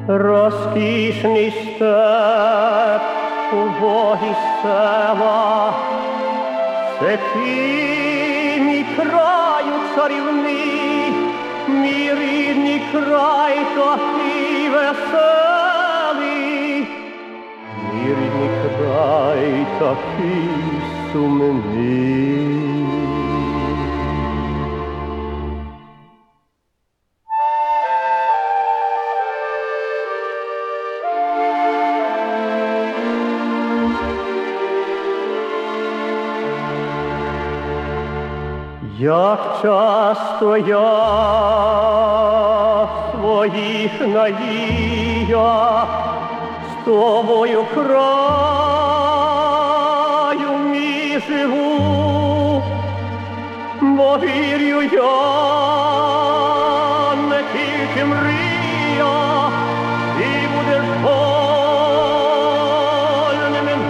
Розкішний степ, убогі села, це ти, мій краю царівний, мій рідний край такий веселий, мій рідний край такий сумний. Як часто я в своїх надіях з тобою краю мій живу, бо вірю я не тільки мрія, і будеш вольним і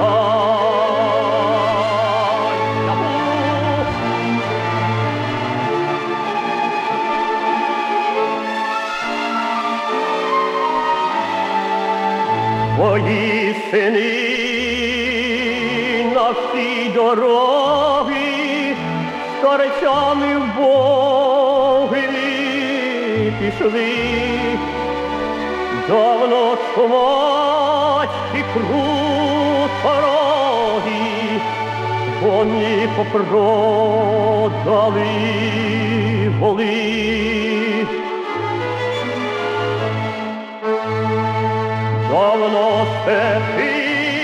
Твої сини на всій дорогі старцями в боги пішли. Давно чумачки круторогі, вони попродали воли. Давно степи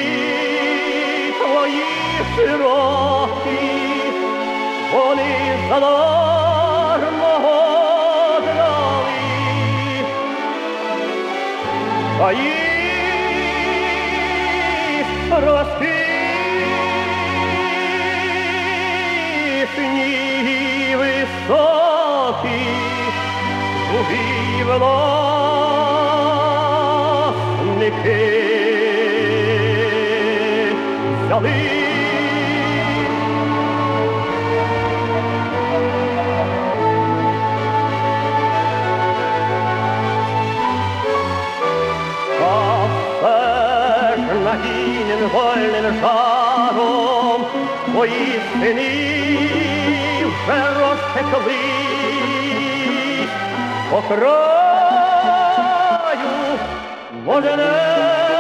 твої широкі, вони задармо гнали, а їх розкішні високі, зубів взяли. А все ж нагінен вольним жаром твої сини вже розтеклись по краю, може, не